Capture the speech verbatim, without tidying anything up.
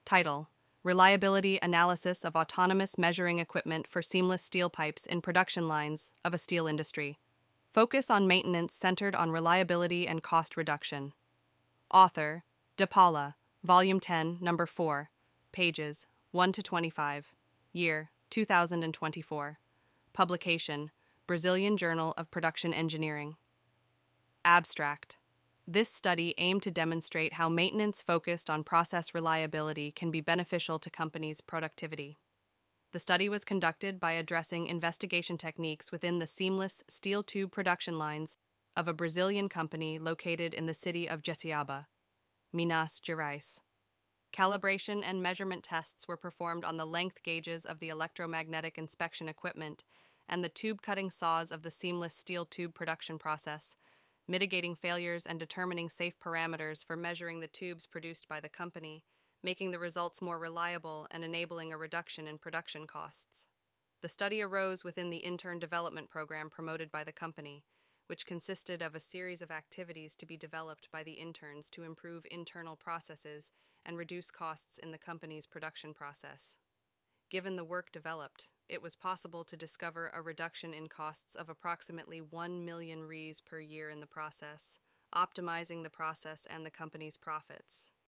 Title: Reliability Analysis of Autonomous Measuring Equipment for Seamless Steel Pipes in Production Lines of a Steel Industry. Focus on maintenance centered on reliability and cost reduction. Author: DePaula, Volume ten, Number four, pages one to twenty-five. Year: two thousand twenty-four. Publication: Brazilian Journal of Production Engineering. Abstract: This study aimed to demonstrate how maintenance focused on process reliability can be beneficial to companies' productivity. The study was conducted by addressing investigation techniques within the seamless steel tube production lines of a Brazilian company located in the city of Jetiaba, Minas Gerais. Calibration and measurement tests were performed on the length gauges of the electromagnetic inspection equipment and the tube cutting saws of the seamless steel tube production process, mitigating failures and determining safe parameters for measuring the tubes produced by the company, making the results more reliable and enabling a reduction in production costs. The study arose within the intern development program promoted by the company, which consisted of a series of activities to be developed by the interns to improve internal processes and reduce costs in the company's production process. Given the work developed, it was possible to discover a reduction in costs of approximately one million reais per year in the process, optimizing the process and the company's profits.